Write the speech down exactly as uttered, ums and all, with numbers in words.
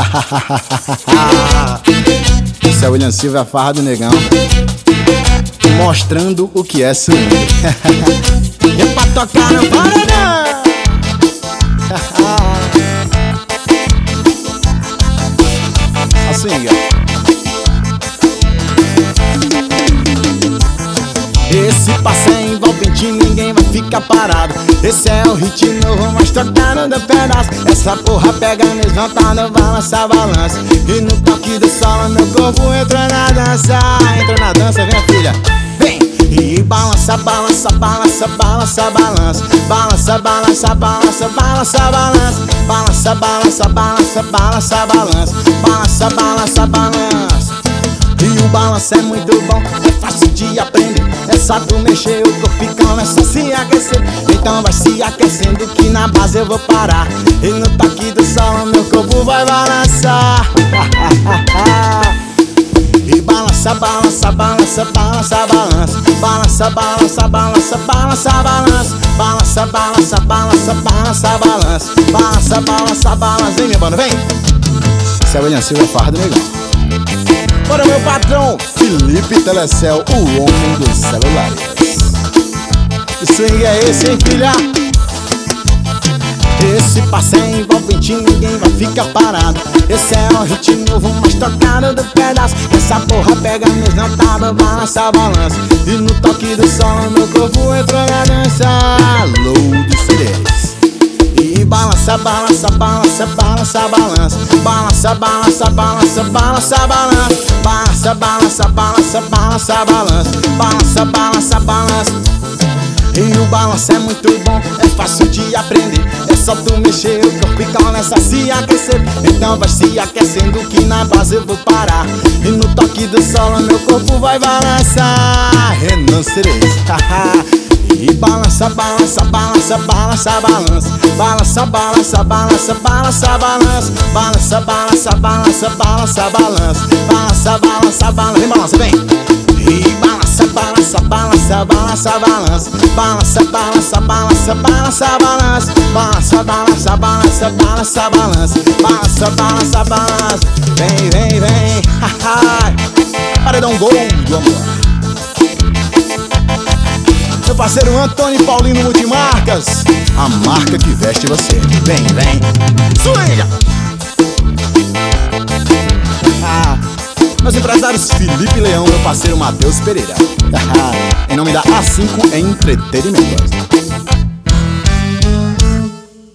Esse é o William Silva, a farra do negão, mostrando o que é swing. É pra tocar no paredão. A swing. Esse passo é envolvente, ninguém vai ficar parado. Esse é o hit novo, mas tocando do pedaço. Essa porra pega mesmo, tá no balança, balança. E no toque do solo, meu corpo entra na dança. Entra na dança, vem filha, vem! E balança, balança, balança, balança, balança. Balança, balança, balança, balança, balança. Balança, balança, balança, balança, balança. Balança, balança, balança. E o balanço é muito bom, é fácil de aprender. É só tu mexer o corpo e começa a se aquecer. Então vai se aquecendo que na base eu vou parar. E no toque do solo meu corpo vai balançar. E balança, balança, balança, balança, balança. Balança, balança, balança, balança, balança. Balança, balança, balança, balança, balança. Balança, balança, balança. Vem, minha banda, vem! Esse é o William Silva, farra do negão. Bora, meu patrão, Felipe Telecel, o homem dos celulares. Que swing é esse, hein, filha? Esse passo é envolvente, ninguém vai ficar parado. Esse é um hit novo, mas tocado do pedaço. Essa porra pega mesmo, tá no balança, balança. E no toque do solo, meu corpo entrou na dança. Load C Ds. E balança, balança, balança, balança, balança. Balança, balança, balança, balança, balança. Balança, balança, balança, balança, balança. Balança, balança, balança. E o balanço é muito bom, é fácil de aprender. É só tu mexer o corpo e começa a se aquecer. Então vai se aquecendo que na base eu vou parar. E no toque do solo meu corpo vai balançar. Renan Cerezo. E balança, balança, balança, balança, balança. Balança, balança, balança, balança, balança. Balança, balança, balança, balança, balança. Balança, balança, balança. Vem, balança, vem! E balança, balança, balança, balança, balança. Balança, balança, balança, balança, balança. Balança, balança, balança, balança, balança. Balança, balança, balança. Vem, vem, vem. Paredão Gold, amor. Meu parceiro Antônio Paulino Multimarcas, a marca que veste você. Vem, vem. Swing! Ah, meus empresários Felipe Leão, meu parceiro Matheus Pereira. Em nome da A cinco Entretenimento.